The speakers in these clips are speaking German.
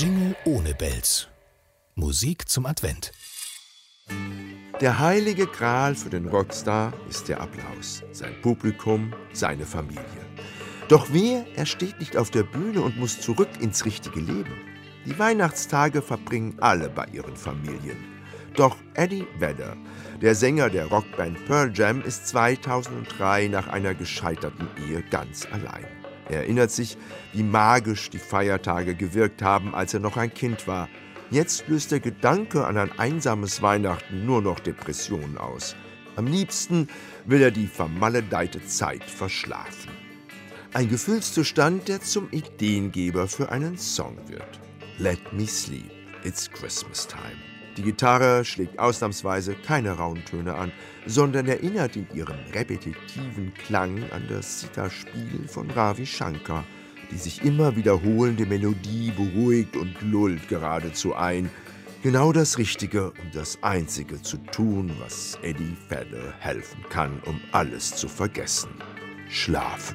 Jingle ohne Bells. Musik zum Advent. Der heilige Gral für den Rockstar ist der Applaus, sein Publikum, seine Familie. Doch wer, er steht nicht auf der Bühne und muss zurück ins richtige Leben. Die Weihnachtstage verbringen alle bei ihren Familien. Doch Eddie Vedder, der Sänger der Rockband Pearl Jam, ist 2003 nach einer gescheiterten Ehe ganz allein. Er erinnert sich, wie magisch die Feiertage gewirkt haben, als er noch ein Kind war. Jetzt löst der Gedanke an ein einsames Weihnachten nur noch Depressionen aus. Am liebsten will er die vermaledeite Zeit verschlafen. Ein Gefühlszustand, der zum Ideengeber für einen Song wird. Let me sleep, it's Christmas time. Die Gitarre schlägt ausnahmsweise keine rauen Töne an, sondern erinnert in ihrem repetitiven Klang an das Sitar-Spiel von Ravi Shankar. Die sich immer wiederholende Melodie beruhigt und lullt geradezu ein. Genau das Richtige, um das Einzige zu tun, was Eddie Vedder helfen kann, um alles zu vergessen: Schlafen.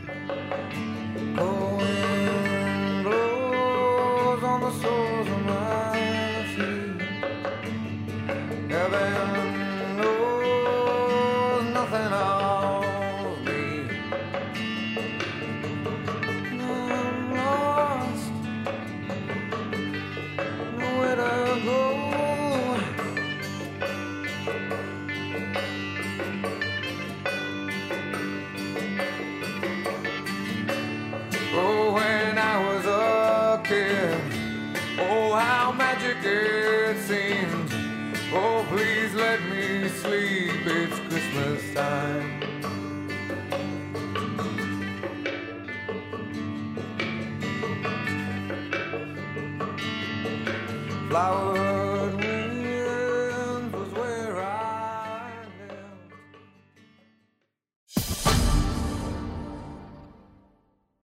Oh, when I was a kid, oh, how magic it seemed. Oh, please let me sleep, it's Christmas time. Flowers